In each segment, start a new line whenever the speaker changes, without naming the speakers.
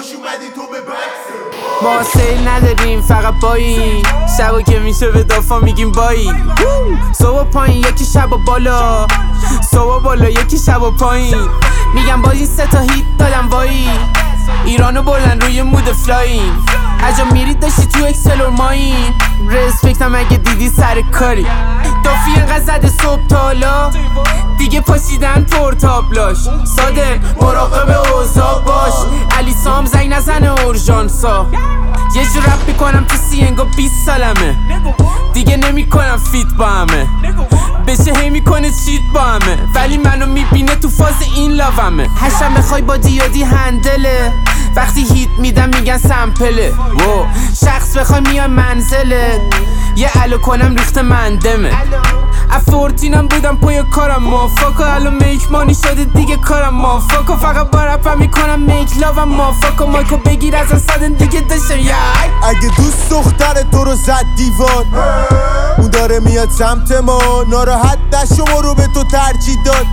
خوش اومدی تو به بکس.
ما سیل نداریم فقط بایی، شبا که میشه به دافا میگیم بایی. صبح پایین یکی شبا بالا، صبح بالا یکی شبا پایین. میگم باز این 3 تا هیت دادم وایی، ایرانو بردن روی مود فلاین. هر جا میرید داشتی تو اکسل و ماین. رسپکتم اگه دیدی سر کاری، دافی انقدر زده صبح تالا، دیگه پاشیدن پورتابلاش. ساده مراقب اوضاع باش، علی سام زنگ نزنه اورژانسا. یه جو رپ میکنم تو سینگو 20 سالمه، دیگه نمیکنم فیت با همه. بشه هی میکنه چیت با همه، ولی منو میبینه تو فاز این لاومه. هشم بخوای با دیودی هندله، وقتی هیت میدم میگن سمپله. شخص بخوای میای منزله، یه الو کنم ریخت مندمه. افورتینم بودم پای کارم مافاکا، الان میک مانی شده دیگه کارم مافاکا. فقط با رپم میکنم میک لاوم مافاکا. مایکو بگیر از سادن دیگه داشتم
اگه دوست دختر تو رو زد دیوار، اون داره میاد سمت ما، ناراحت دست شما رو به تو ترجیح داد.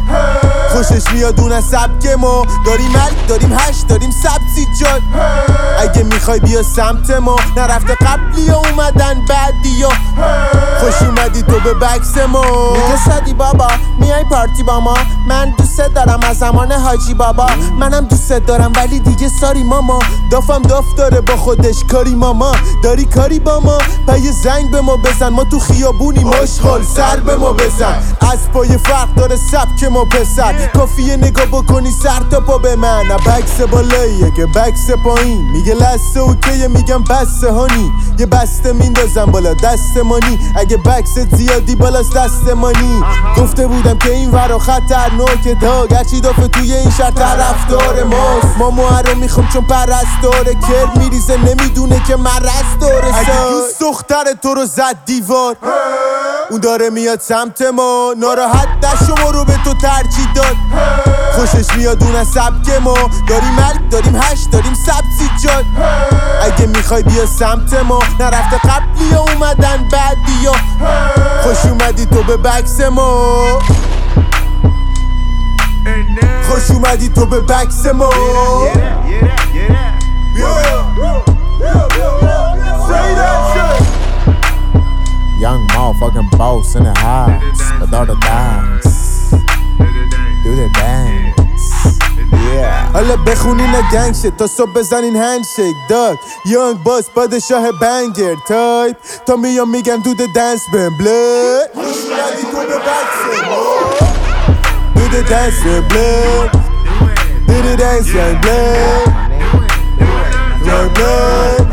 خوشش میاد اون از سبک ما، داریم ملک داریم هش داریم سبزیجات. اگه میخوای بیا سمت ما، نرفته قبلی ها اومدن بعدی ها. خوش اومدی تو به بکس ما. میگه صدی بابا میای پارتی با ما، من دوست دارم از زمان حاجی بابا. منم دوست دارم ولی دیگه ساری ماما، دافم داف داره با خودش کاری ماما. داری کاری با ما پای زنگ به ما بزن، ما تو خیابونی مشغول سر به ما بزن. از پای فرق داره سبک ما پسر، کافیه نگاه بکنی سر تا پا به من. بکس بالاییه که بکس پایین، میگه لسه اوکیه میگم بسته هانی. یه بسته میندازم بالا دستمانی، اگه بکست زیادی بالاست دستمانی. گفته بودم که این ورا خطرناکه، داغ هرچی دافه توی این شهر طرفدار ماست. ما محرم میخوام چون پرستاره، کرد میریزه نمیدونه که مرض داره. اگه دوست دختر تو رو زد دیوار، اون داره میاد سمت ما، ناراحت دست شما رو به تو ترجیح داد. خوشش میاد اون از سبک ما، داریم ملک داریم هش داریم سبزیجات. اگه میخوای بیا سمت ما، نرفته قبلی ها اومدن بعدی ها. خوش اومدی تو به بکس ما، خوش اومدی تو به بکس ما.
Young motherfucking boss in the house with all the dance. Do the dance. Yeah.
حالا بخونین گنگ شد تا صبح بزنین هندشیک داد. یانگ باس پادشاه بنگر تایپ، تا میام میگم دو د دنس بهم بلد. خوش اومدی تو به بکس ما. دو د دنس بلد، دو د دنس یانگ بلد، یانگ بلد.